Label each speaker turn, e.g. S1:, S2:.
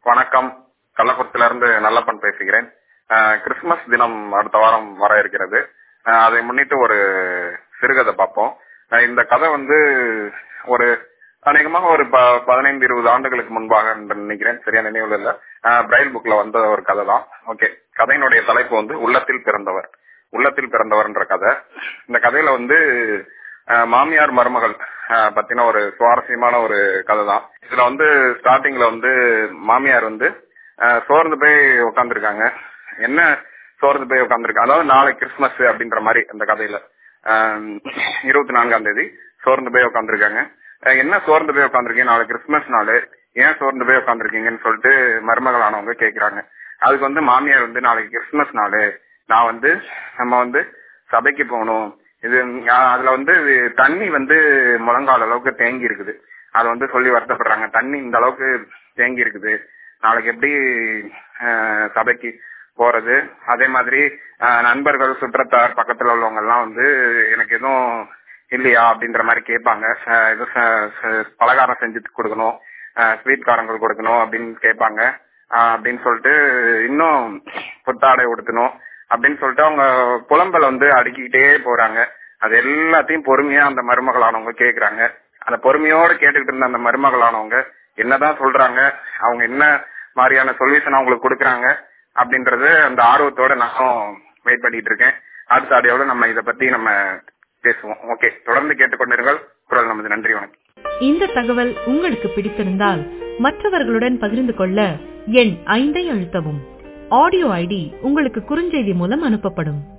S1: வணக்கம். கள்ளக்குறிச்சியில இருந்து நல்லப்பன் பேசுகிறேன். கிறிஸ்துமஸ் தினம் அடுத்த வாரம் வர இருக்கிறது. அதை முன்னிட்டு ஒரு சிறுகதை பார்ப்போம். இந்த கதை ஒரு அநேகமாக ஒரு 15-20 ஆண்டுகளுக்கு முன்பாக நினைக்கிறேன், சரியா நினைவுல இல்ல. பிரைல் புக்ல வந்த ஒரு கதை தான். ஓகே, கதையினுடைய தலைப்பு உள்ளத்தில் பிறந்தவர். உள்ளத்தில் பிறந்தவர்ன்ற கதை. இந்த கதையில மாமியார் மருமகள் பத்தின ஒரு சுவாரஸ்யமான ஒரு கதை தான். இதுல ஸ்டார்டிங்ல மாமியார் சோர்ந்து போய் உட்காந்துருக்காங்க. என்ன சோர்ந்து போய் உட்காந்துருக்காங்க, அதாவது நாளை கிறிஸ்துமஸ் அப்படின்ற மாதிரி அந்த கதையில 24ஆம் தேதி சோர்ந்து போய் உட்காந்துருக்காங்க. என்ன சோர்ந்து போய் உட்காந்துருக்கீங்க, நாளை கிறிஸ்துமஸ் நாள், ஏன் சோர்ந்து போய் உட்காந்துருக்கீங்கன்னு சொல்லிட்டு மருமகளானவங்க கேக்குறாங்க. அதுக்கு மாமியார் நாளைக்கு கிறிஸ்துமஸ் நாள், நான் நம்ம சபைக்கு போகணும், இது அதுல தண்ணி முழங்கால அளவுக்கு தேங்கி இருக்குது, அதை சொல்லி வருத்தப்படுறாங்க. தண்ணி இந்த அளவுக்கு தேங்கி இருக்குது, நாளைக்கு எப்படி சபைக்கு போறது, அதே மாதிரி நண்பர்கள் சுற்றத்தார் பக்கத்துல உள்ளவங்க எல்லாம் எனக்கு எதுவும் இல்லையா அப்படின்ற மாதிரி கேட்பாங்க. பலகாரம் செஞ்சு கொடுக்கணும், ஸ்வீட் காரங்கள் கொடுக்கணும் அப்படின்னு கேட்பாங்க. அப்படின்னு சொல்லிட்டு இன்னும் புத்தாடை உடுத்தணும் அப்படின்னு சொல்லிட்டு அவங்க புலம்பல அடுக்கிக்கிட்டே போறாங்க. அது எல்லாத்தையும் பொறுமையா அந்த மருமகளானவங்க கேக்குறாங்க. அந்த பொறுமையோட கேட்டுக்கிட்டு இருந்த அந்த மருமகளானவங்க என்னதான் சொல்றாங்க, அவங்க என்ன மாதிரியான சொல்யூஷன் அவங்களுக்கு கொடுக்குறாங்க அப்படின்றது அந்த ஆர்வத்தோட நானும் வெயிட் பண்ணிட்டு இருக்கேன். அடுத்த ஆடியோட நம்ம இதை பத்தி நம்ம பேசுவோம். ஓகே, தொடர்ந்து கேட்டுக்கொண்டிருங்கள். குரல் நமது. நன்றி, வணக்கம்.
S2: இந்த தகவல் உங்களுக்கு பிடித்திருந்தால் மற்றவர்களுடன் பகிர்ந்து கொள்ள எண் 5 அழுத்தவும். ஆடியோ ஐடி உங்களுக்கு குறுஞ்செய்தி மூலம் அனுப்பப்படும்.